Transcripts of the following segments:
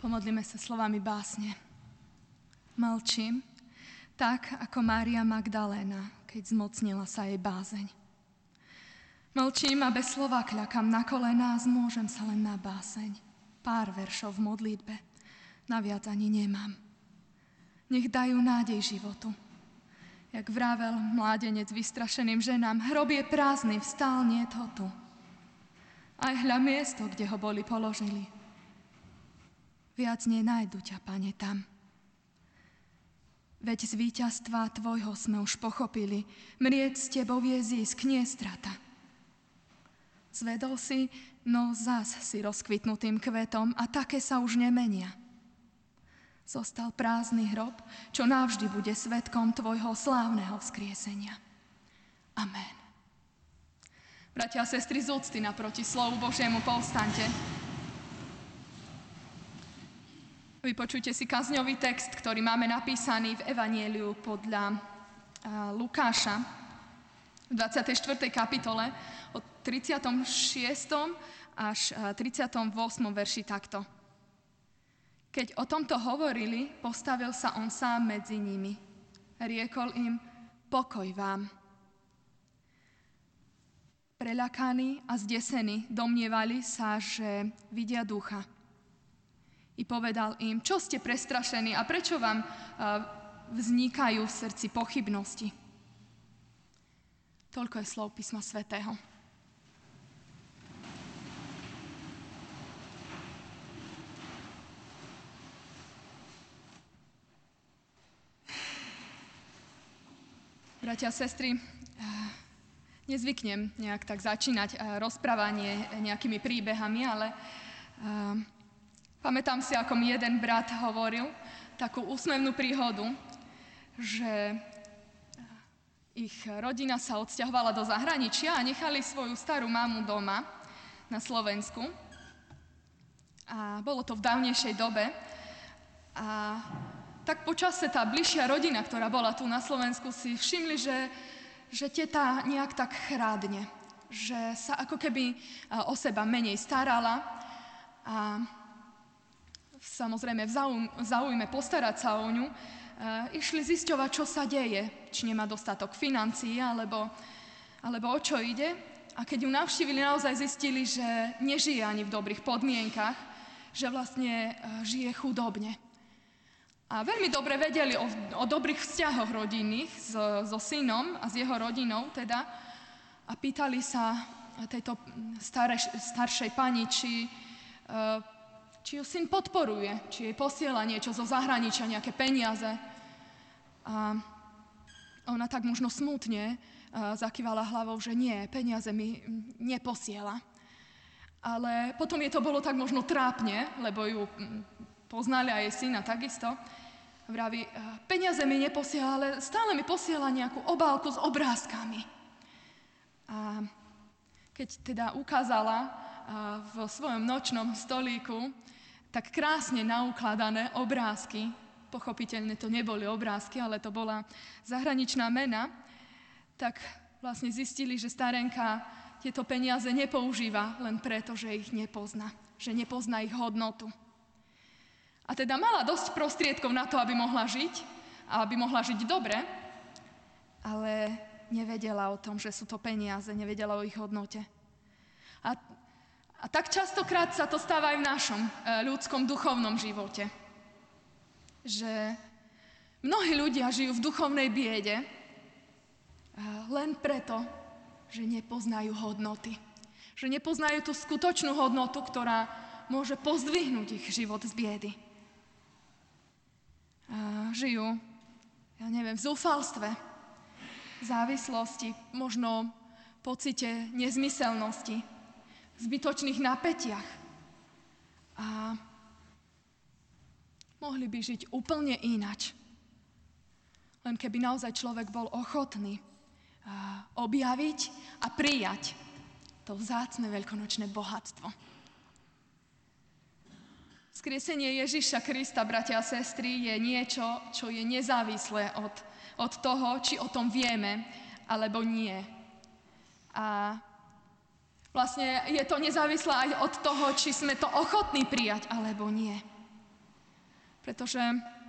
Pomodlíme sa slovami básne. Mlčím, tak ako Mária Magdaléna, keď zmocnila sa jej bázeň. Mlčím a bez slova kľakám na kolená, zmôžem sa len na báseň. Pár veršov v modlitbe, naviac ani nemám. Nech dajú nádej životu. Jak vravel mládenec vystrašeným ženám, hrob je prázdny, vstal, niet ho tu. Aj hľa miesto, kde ho boli položili. Viac nenájdu ťa, Pane, tam. Veď z víťazstva tvojho sme už pochopili, mrieť s tebou je zisk, nie strata. Zvedol si, no zás si rozkvitnutým kvetom a také sa už nemenia. Zostal prázdny hrob, čo navždy bude svedkom tvojho slávneho vzkriesenia. Amen. Bratia a sestry, z úcty naproti slovu Božiemu povstaňte. Vypočujte si kazňový text, ktorý máme napísaný v Evanieliu podľa Lukáša v 24. kapitole od 36. až 38. verši takto. Keď o tomto hovorili, postavil sa on sám medzi nimi. Riekol im, pokoj vám. Preľakaní a zdesení domnievali sa, že vidia ducha. I povedal im, čo ste prestrašení a prečo vám vznikajú v srdci pochybnosti. Toľko je slov písma svätého. Bratia a sestry, nezvyknem nejak tak začínať rozprávanie nejakými príbehami, ale pamätám si, ako mi jeden brat hovoril takú úsmevnú príhodu, že ich rodina sa odsťahovala do zahraničia a nechali svoju starú mamu doma na Slovensku. A bolo to v dávnejšej dobe. A tak počase tá bližšia rodina, ktorá bola tu na Slovensku, si všimli, že teta nejak tak chrádne. Že sa ako keby o seba menej starala a samozrejme v záujme postarať sa o ňu, išli zisťovať, čo sa deje, či nemá dostatok financií, alebo o čo ide. A keď ju navštívili, naozaj zistili, že nežije ani v dobrých podmienkach, že vlastne žije chudobne. A veľmi dobre vedeli o dobrých vzťahoch rodinných so synom a s jeho rodinou teda, a pýtali sa tejto staršej pani, či ju syn podporuje, či jej posiela niečo zo zahraničia, nejaké peniaze. A ona tak možno smutne zakývala hlavou, že nie, peniaze mi neposiela. Ale potom jej to bolo tak možno trápne, lebo ju poznali aj jej syna takisto. Vraví, peniaze mi neposiela, ale stále mi posiela nejakú obálku s obrázkami. A keď teda ukázala v svojom nočnom stolíku tak krásne naukladané obrázky, pochopiteľne to neboli obrázky, ale to bola zahraničná mena, tak vlastne zistili, že starenka tieto peniaze nepoužíva len preto, že ich nepozná, že nepozná ich hodnotu. A teda mala dosť prostriedkov na to, aby mohla žiť a aby mohla žiť dobre, ale nevedela o tom, že sú to peniaze, nevedela o ich hodnote. A tak častokrát sa to stáva aj v našom ľudskom duchovnom živote. Že mnohí ľudia žijú v duchovnej biede len preto, že nepoznajú hodnoty. Že nepoznajú tú skutočnú hodnotu, ktorá môže pozdvihnúť ich život z biedy. Žijú, v zúfalstve, závislosti, možno pocite nezmyselnosti, zbytočných napätiach. A mohli by žiť úplne inač. Len keby naozaj človek bol ochotný objaviť a prijať to vzácne veľkonočné bohatstvo. Vzkriesenie Ježiša Krista, bratia a sestry, je niečo, čo je nezávislé od toho, či o tom vieme, alebo nie. A vlastne je to nezávislé aj od toho, či sme to ochotní prijať, alebo nie. Pretože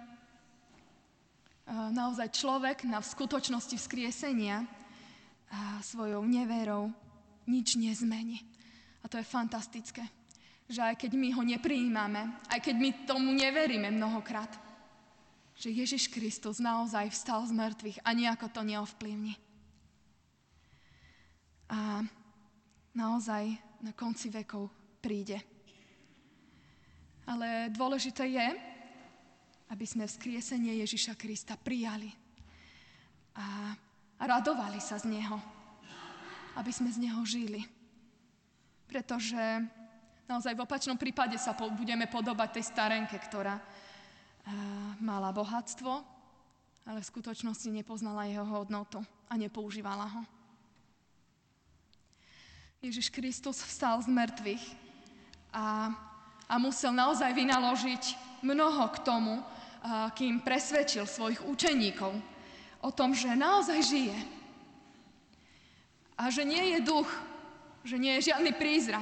naozaj človek v skutočnosti vzkriesenia svojou neverou nič nezmení. A to je fantastické, že aj keď my ho neprijímame, aj keď my tomu neveríme mnohokrát, že Ježiš Kristus naozaj vstal z mŕtvych a nejako to neovplyvní. A naozaj na konci vekov príde. Ale dôležité je, aby sme vzkriesenie Ježiša Krista prijali a radovali sa z Neho, aby sme z Neho žili. Pretože naozaj v opačnom prípade sa budeme podobať tej starenke, ktorá mala bohatstvo, ale v skutočnosti nepoznala jeho hodnotu a nepoužívala ho. Ježiš Kristus vstal z mŕtvych a musel naozaj vynaložiť mnoho k tomu, kým presvedčil svojich učeníkov o tom, že naozaj žije. A že nie je duch, že nie je žiadny prízrak.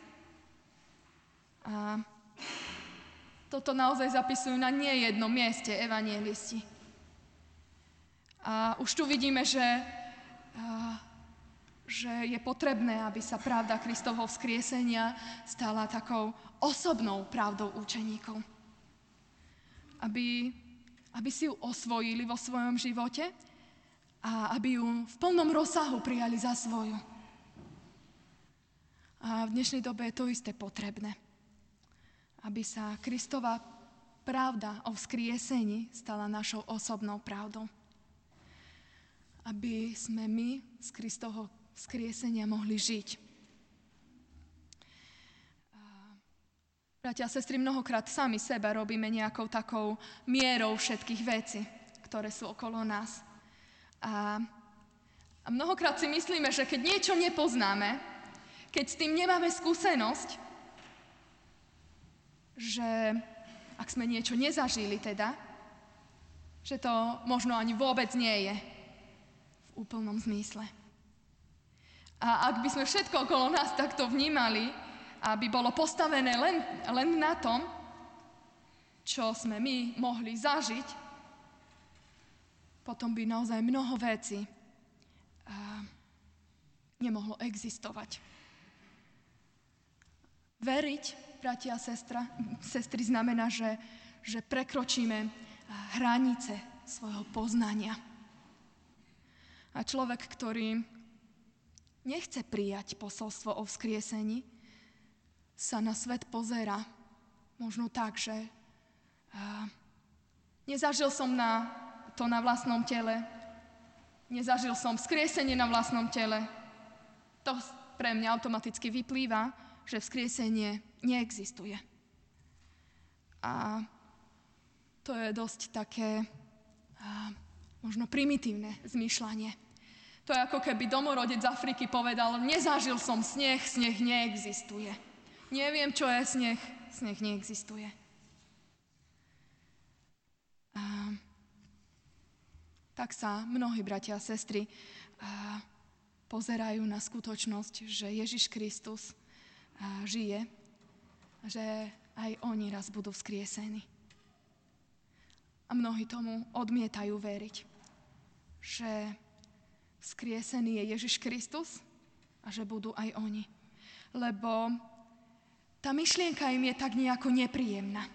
A toto naozaj zapisujú na nejednom mieste evanjelisti. A už tu vidíme, že je potrebné, aby sa pravda Kristovho vzkriesenia stala takou osobnou pravdou učeníkov. Aby si ju osvojili vo svojom živote a aby ju v plnom rozsahu prijali za svoju. A v dnešnej dobe je to isté potrebné. Aby sa Kristova pravda o vzkriesení stala našou osobnou pravdou. Aby sme my z Kristovho vzkriesenia mohli žiť. Bratia a sestry, mnohokrát sami seba robíme nejakou takou mierou všetkých vecí, ktoré sú okolo nás. A mnohokrát si myslíme, že keď niečo nepoznáme, keď s tým nemáme skúsenosť, že ak sme niečo nezažili teda, že to možno ani vôbec nie je v úplnom zmysle. A ak by sme všetko okolo nás takto vnímali, aby bolo postavené len na tom, čo sme my mohli zažiť, potom by naozaj mnoho vecí nemohlo existovať. Veriť, bratia a sestry, znamená, že prekročíme hranice svojho poznania. A človek, ktorý nechce prijať posolstvo o vzkriesení, sa na svet pozerá možno tak, že nezažil som to na vlastnom tele, nezažil som vzkriesenie na vlastnom tele. To pre mňa automaticky vyplýva, že vzkriesenie neexistuje. A to je dosť také možno primitívne zmýšľanie. To je ako keby domorodec z Afriky povedal, nezažil som sneh, sneh neexistuje. Neviem, čo je sneh, sneh neexistuje. Tak sa mnohí bratia a sestry pozerajú na skutočnosť, že Ježiš Kristus žije a že aj oni raz budú vzkriesení. A mnohí tomu odmietajú veriť, že vzkriesený je Ježiš Kristus a že budú aj oni. Lebo tá myšlienka im je tak nejako nepríjemná.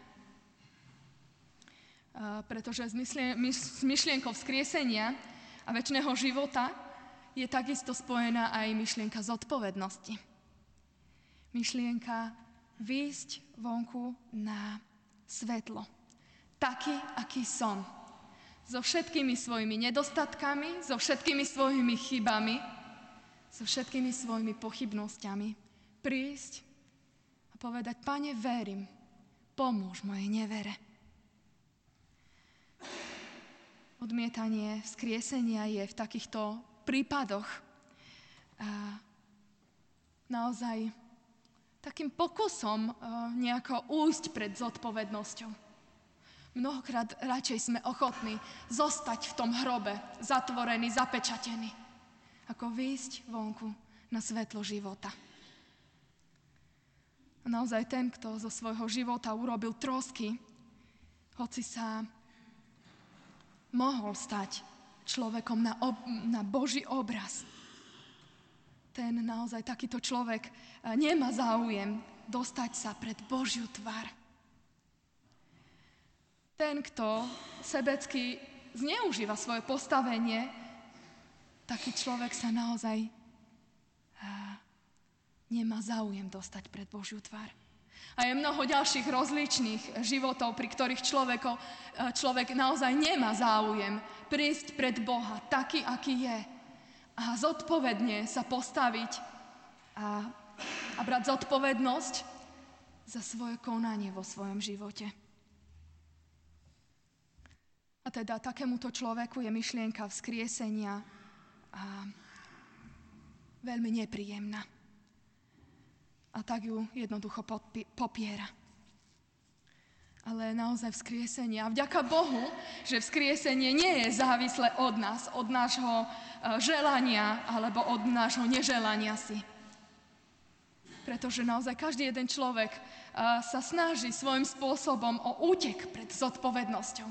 Pretože s myšlienkou vzkriesenia a večného života je takisto spojená aj myšlienka zodpovednosti. Myšlienka výjsť vonku na svetlo. Taký, aký som. So všetkými svojimi nedostatkami, so všetkými svojimi chybami, so všetkými svojimi pochybnosťami. Prísť a povedať, Pane, verím, pomôž mojej nevere. Odmietanie vzkriesenia je v takýchto prípadoch naozaj takým pokusom nejako újsť pred zodpovednosťou. Mnohokrát radšej sme ochotní zostať v tom hrobe, zatvorení, zapečatení, ako výjsť vonku na svetlo života. A naozaj ten, kto zo svojho života urobil trosky, hoci sa mohol stať človekom na Boží obraz, ten naozaj takýto človek nemá záujem dostať sa pred Božiu tvár. Ten, kto sebecky zneužíva svoje postavenie, taký človek sa naozaj nemá záujem dostať pred Božiu tvár. A je mnoho ďalších rozličných životov, pri ktorých človek naozaj nemá záujem prísť pred Boha taký, aký je. A zodpovedne sa postaviť a brať zodpovednosť za svoje konanie vo svojom živote. A teda takémuto človeku je myšlienka vzkriesenia veľmi nepríjemná. A tak ju jednoducho popiera. Ale naozaj vzkriesenie. A vďaka Bohu, že vzkriesenie nie je závislé od nás, od nášho želania alebo od nášho neželania si. Pretože naozaj každý jeden človek sa snaží svojím spôsobom o útek pred zodpovednosťou.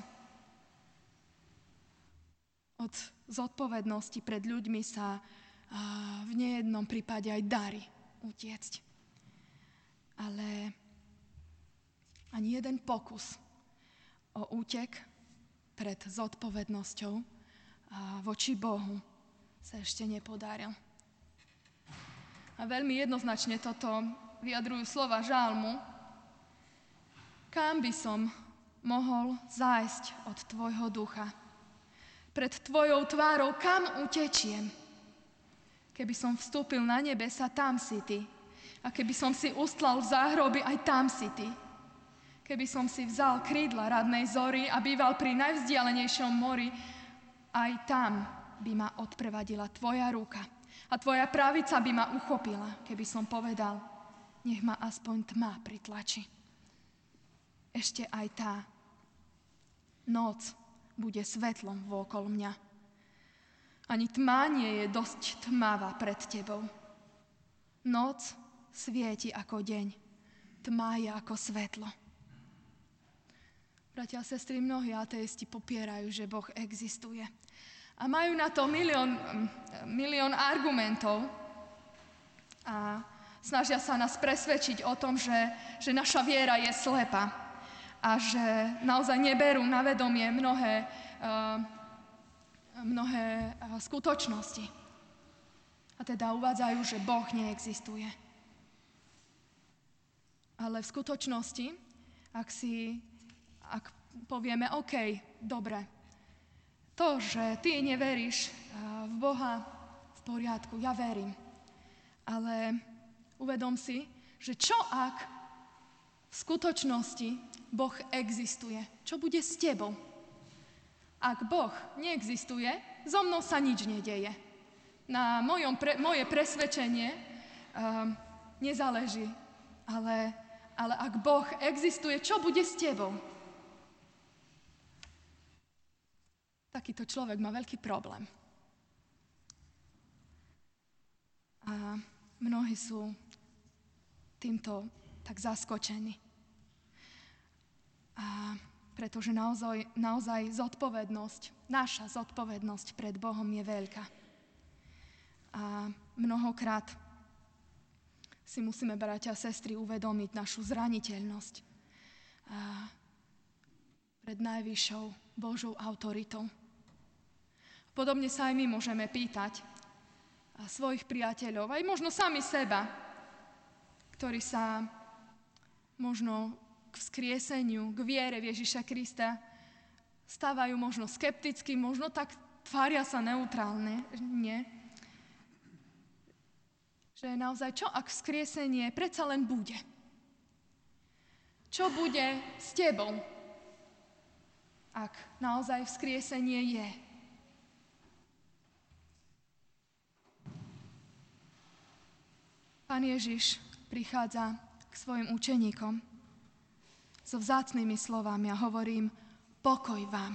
Od zodpovednosti pred ľuďmi sa v nejednom prípade aj darí utiecť. Ale ani jeden pokus o útek pred zodpovednosťou voči Bohu sa ešte nepodaril. A veľmi jednoznačne toto vyjadrujú slova žalmu. Kam by som mohol zájsť od tvojho ducha? Pred tvojou tvárou kam utečiem? Keby som vstúpil na nebesa, tam si ty. A keby som si ustlal v záhroby, aj tam si ty. Keby som si vzal krídla radnej zory a býval pri najvzdialenejšom mori, aj tam by ma odprevadila tvoja ruka. A tvoja pravica by ma uchopila, keby som povedal, nech ma aspoň tma pritlačí. Ešte aj tá noc bude svetlom vôkol mňa. Ani tma nie je dosť tmavá pred tebou. Noc svieti ako deň, tma je ako svetlo. Bratia a sestry, mnohí ateisti popierajú, že Boh existuje. A majú na to milión argumentov a snažia sa nás presvedčiť o tom, že naša viera je slepá a že naozaj neberú na vedomie mnohé skutočnosti. A teda uvádzajú, že Boh neexistuje. Ale v skutočnosti, ak povieme, OK, dobre, to, že ty neveríš v Boha, v poriadku, ja verím. Ale uvedom si, že čo ak v skutočnosti Boh existuje? Čo bude s tebou? Ak Boh neexistuje, so mnou sa nič nedeje. Na moje presvedčenie nezáleží. Ale ak Boh existuje, čo bude s tebou? Takýto človek má veľký problém. A mnohí sú týmto tak zaskočení. A pretože naozaj zodpovednosť, naša zodpovednosť pred Bohom je veľká. A mnohokrát si musíme, bratia a sestry, uvedomiť našu zraniteľnosť pred najvyššou Božou autoritou. Podobne sa aj my môžeme pýtať svojich priateľov, aj možno sami seba, ktorí sa možno k vzkrieseniu, k viere v Ježiša Krista stávajú možno skepticky, možno tak tvária sa neutrálne, nie? Že naozaj, čo ak vzkriesenie predsa len bude? Čo bude s tebou, ak naozaj vzkriesenie je? Pán Ježiš prichádza k svojim učeníkom so vzácnymi slovami a hovorím, pokoj vám.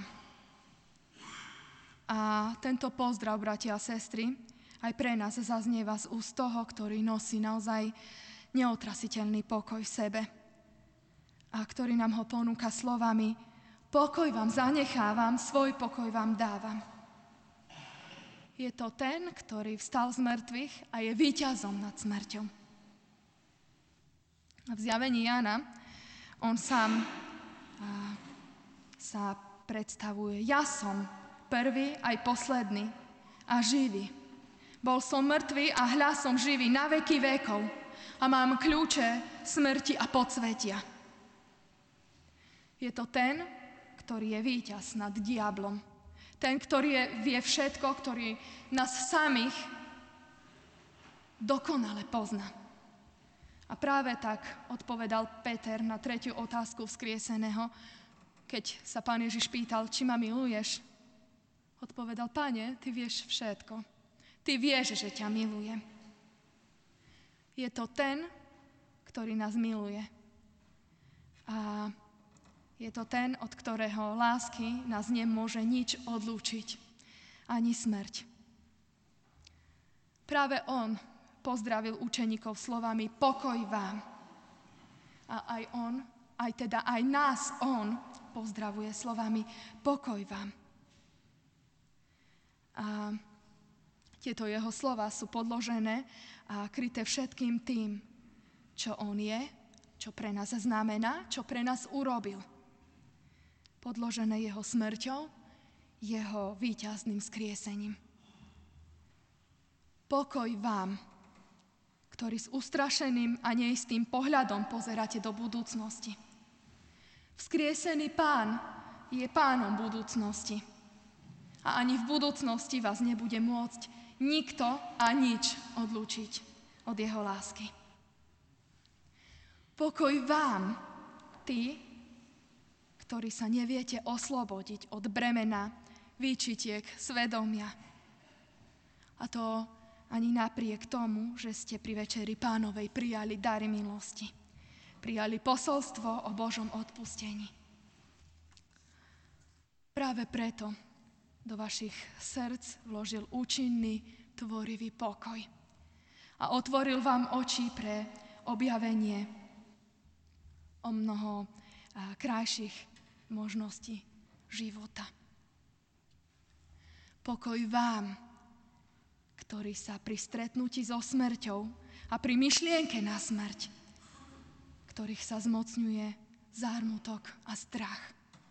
A tento pozdrav, bratia a sestry, aj pre nás zaznieva z úst toho, ktorý nosí naozaj neotrasiteľný pokoj v sebe a ktorý nám ho ponúka slovami, Pokoj vám zanechávam, svoj pokoj vám dávam. Je to ten, ktorý vstal z mŕtvych a je víťazom nad smrťou. V zjavení Jána on sám sa predstavuje: ja som prvý aj posledný a živý. Bol som mŕtvý a hľa som živý na veky vekov a mám kľúče smrti a podsvetia. Je to ten, ktorý je víťaz nad diablom. Ten, ktorý vie všetko, ktorý nás samých dokonale pozná. A práve tak odpovedal Peter na 3. otázku vzkrieseného, keď sa Pán Ježiš pýtal, či ma miluješ. Odpovedal: Pane, ty vieš všetko. Ty vieš, že ťa milujem. Je to ten, ktorý nás miluje. A je to ten, od ktorého lásky nás nemôže nič odlúčiť, ani smrť. Práve on pozdravil učeníkov slovami: pokoj vám. A aj nás on pozdravuje slovami: pokoj vám. A tieto jeho slova sú podložené a kryté všetkým tým, čo on je, čo pre nás znamená, čo pre nás urobil. Podložené jeho smrťou, jeho víťazným skriesením. Pokoj vám, ktorí s ustrašeným a neistým pohľadom pozeráte do budúcnosti. Vzkriesený Pán je Pánom budúcnosti. A ani v budúcnosti vás nebude môcť nikto a nič odlúčiť od jeho lásky. Pokoj vám, tí, ktorí sa neviete oslobodiť od bremena výčitiek svedomia. A to ani napriek tomu, že ste pri Večeri Pánovej prijali dary milosti. Prijali posolstvo o Božom odpustení. Práve preto do vašich srdc vložil účinný, tvorivý pokoj. A otvoril vám oči pre objavenie o mnoho krajších možností života. Pokoj vám, ktorý sa pri stretnutí so smrťou a pri myšlienke na smrť, ktorých sa zmocňuje zármutok a strach.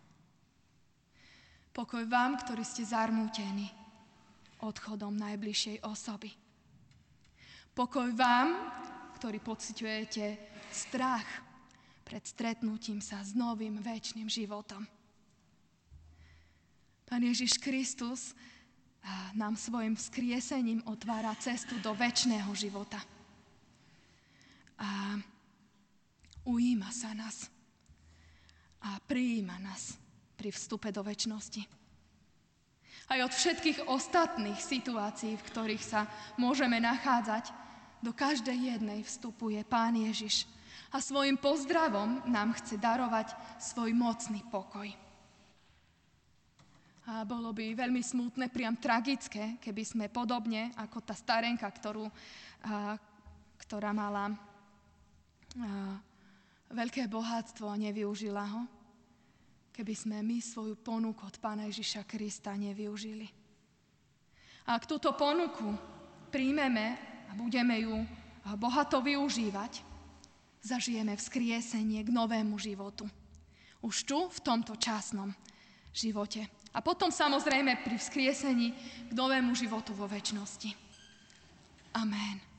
Pokoj vám, ktorí ste zarmútení odchodom najbližšej osoby. Pokoj vám, ktorí pociťujete strach pred stretnutím sa s novým večným životom. Pán Ježiš Kristus nám svojim vzkriesením otvára cestu do večného života. A ujíma sa nás a prijíma nás pri vstupe do večnosti. Aj od všetkých ostatných situácií, v ktorých sa môžeme nachádzať, do každej jednej vstupuje Pán Ježiš a svojim pozdravom nám chce darovať svoj mocný pokoj. A bolo by veľmi smutné, priam tragické, keby sme podobne ako tá starenka, ktorá mala veľké bohatstvo a nevyužila ho, keby sme my svoju ponuku od Pána Ježiša Krista nevyužili. A ak túto ponuku príjmeme a budeme ju bohato využívať, zažijeme vzkriesenie k novému životu. Už tu, v tomto časnom živote. A potom samozrejme pri vzkriesení k novému životu vo večnosti. Amen.